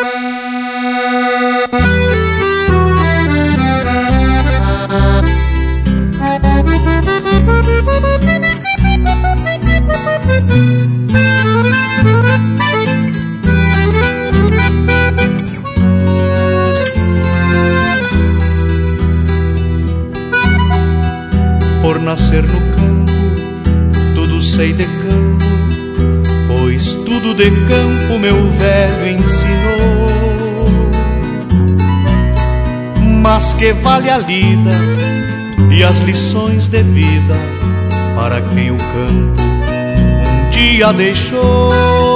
Por nascer no campo, tudo sei de campo, pois tudo de campo meu velho ensinou. Mas que vale a lida e as lições de vida para quem o campo um dia deixou?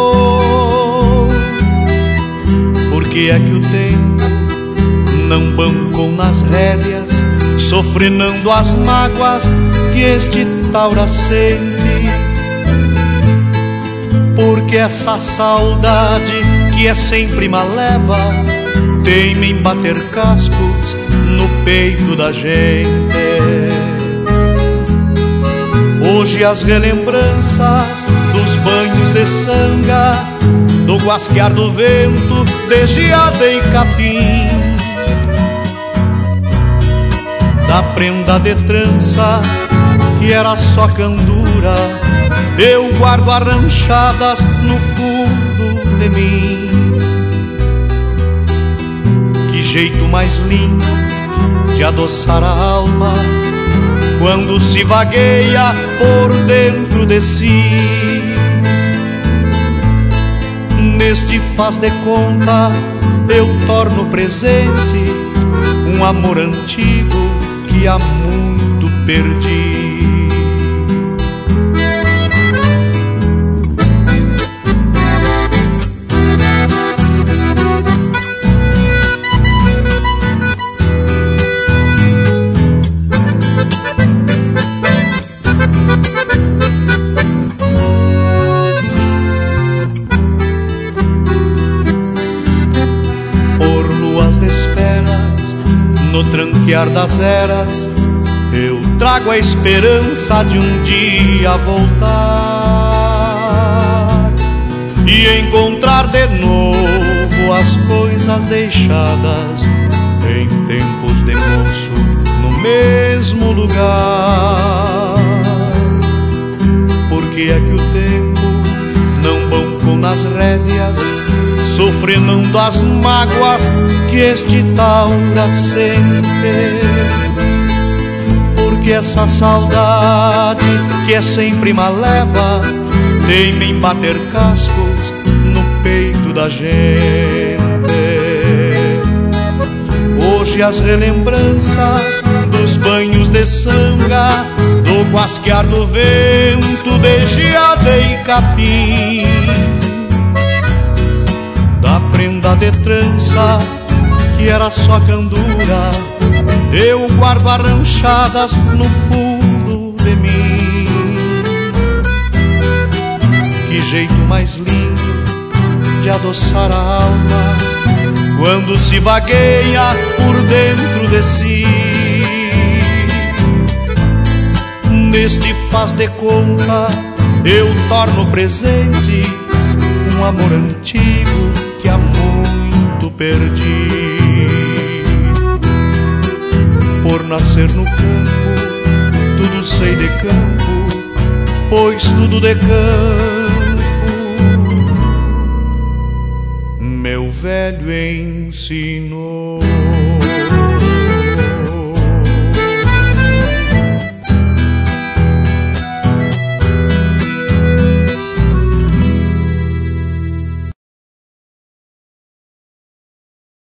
Porque é que o tempo não bancou nas rédeas, sofrenando as mágoas que este taura sente? Porque essa saudade que é sempre maleva teima em bater cascos no peito da gente. Hoje as relembranças dos banhos de sanga, do guasquear do vento de geada e capim, da prenda de trança que era só candura, eu guardo arranchadas no fundo de mim. Que jeito mais lindo de adoçar a alma quando se vagueia por dentro de si. Neste faz de conta eu torno presente um amor antigo que há muito perdi. Por luas de esperas, no tranquear das eras, eu trago a esperança de um dia voltar e encontrar de novo as coisas deixadas em tempos de moço no mesmo lugar. Porque é que o tempo não bancou nas rédeas, sofrenando as mágoas que este taura sente? Porque essa saudade que é sempre maleva teima em bater cascos no peito da gente. Hoje as relembranças dos banhos de sanga, do guasquear do vento de geada e capim, da prenda de trança que era só candura, eu guardo arranchadas no fundo de mim. Que jeito mais lindo de adoçar a alma quando se vagueia por dentro de si. Neste faz de conta eu torno presente um amor antigo que há muito perdi. Por nascer no campo, tudo sei de campo, pois tudo de campo meu velho ensinou.